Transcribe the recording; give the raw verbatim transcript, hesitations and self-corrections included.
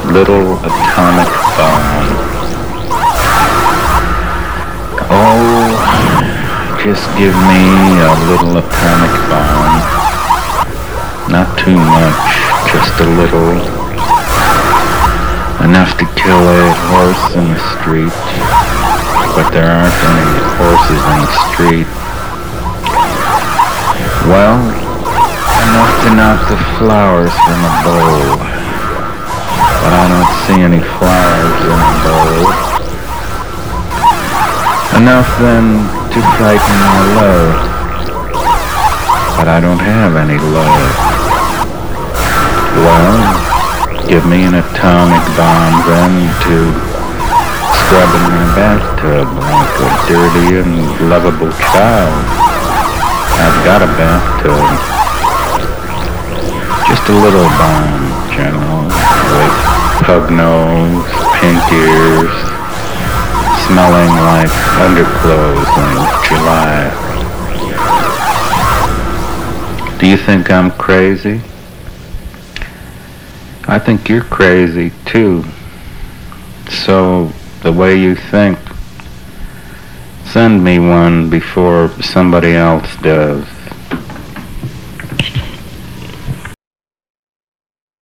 little atomic bomb. Oh, just give me a little atomic bomb. Not too much, just a little. Enough to kill a horse in the street. But there aren't any horses in the street. Well, enough to knock the flowers from a bowl. But I don't see any flowers in a bowl. Enough then to frighten my love. But I don't have any love. Well, give me an atomic bomb then to scrub in my bathtub like a dirty and lovable child. I've got a bathtub. Just a little bomb, General, with pug nose, pink ears, smelling like underclothes in July. Do you think I'm crazy? I think you're crazy too. So, the way you think, send me one before somebody else does.